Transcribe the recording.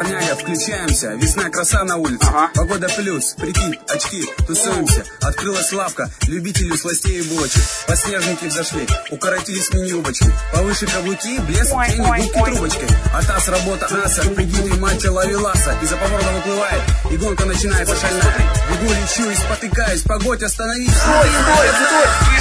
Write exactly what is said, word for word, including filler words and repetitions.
парняга, включаемся. Весна, краса на улице, ага. Погода плюс, прикид, очки, тусуемся. Открылась лавка, любителю сластей и булочек. Подснежники взошли, укоротились мини-юбочки. Повыше каблуки, блеск, тени, губки трубочкой. А таз, работа, аса, прикиды, мачо, ловеласа. Из-за поворота выплывает, и гонка начинается шальная. Бегу, лечу и спотыкаюсь, погодь, остановись. Стой, стой, стой!